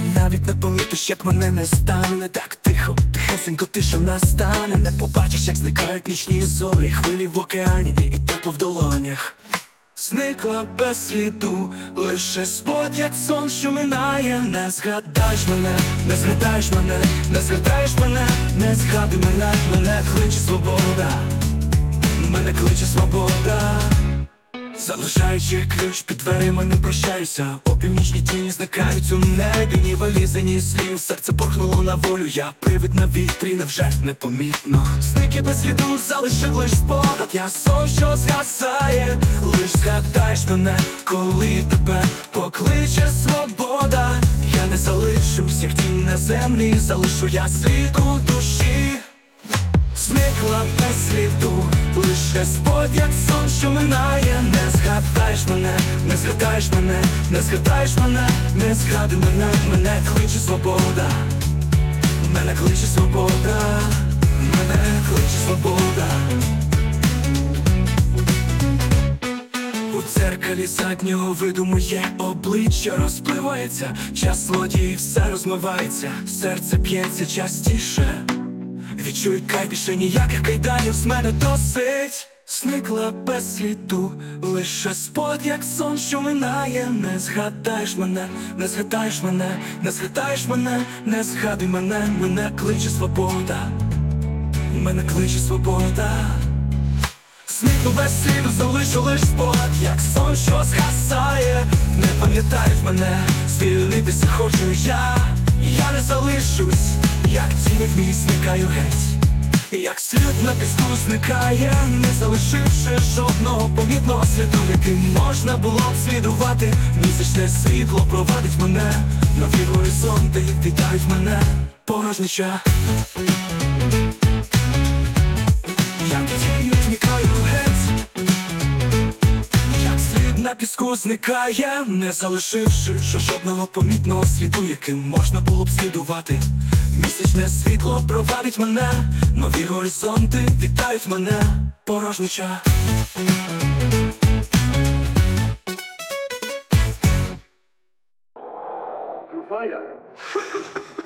навіть не помітиш, як мене не стане. Так тихо, тихесенько тиша настане. Не побачиш, як зникають нічні зорі, хвилі в океані і тепло в долонях. Зникла без сліду, лише спот, як сон, що минає. Не згадаєш мене, не згадаєш мене, не згадаєш мене, не згадуй мене, мене кличе свобода, мене кличе свобода. Залишаючи ключ під дверима, не прощаюся. Опівнічні тіні зникають у небі, ні валізи, ні слів. Серце порхнуло на волю, я привид на вітрі, невже непомітно. Зник і без сліду залишив лиш спогад. Я сон, що згасає. Лиш згадаєш мене, коли тебе покличе свобода. Я не залишу всіх тінь на землі, залишу я слід у душі. Зникла без сліду, лише спот, як сон, що минає. Не згадаєш мене, не згадаєш мене, не згадаєш мене, не згадуй мене, мене кличе свобода, мене кличе свобода, мене кличе свобода. У дзеркалі заднього виду моє обличчя розпливається. Час злодії, все розмивається, серце б'ється частіше. Відчуй кайф, більше ніяких кайданів з мене досить. Зникла без сліду, лише спот, як сон, що минає. Не згадаєш мене, не згадаєш мене, не згадаєш мене, не згадуй мене, мене кличе свобода, мене кличе свобода. Зникну без сліду, залишу лиш спот, як сон, що згасає. Не пам'ятаєш мене, звільнитися хочу я. Я не залишусь, як тінь в мій зникаю геть, як слід на піску зникає, не залишивши жодного помітного сліду, яким можна було б слідувати. Місячне світло провадить мене, нові горизонти вітають мене, порожнича. Як тінь зникаю геть, як слід на піску зникає, не залишивши жодного помітного сліду, яким можна було б слідувати. Місячне світло провадить мене, нові горизонти вітають мене, порожнича. Fire.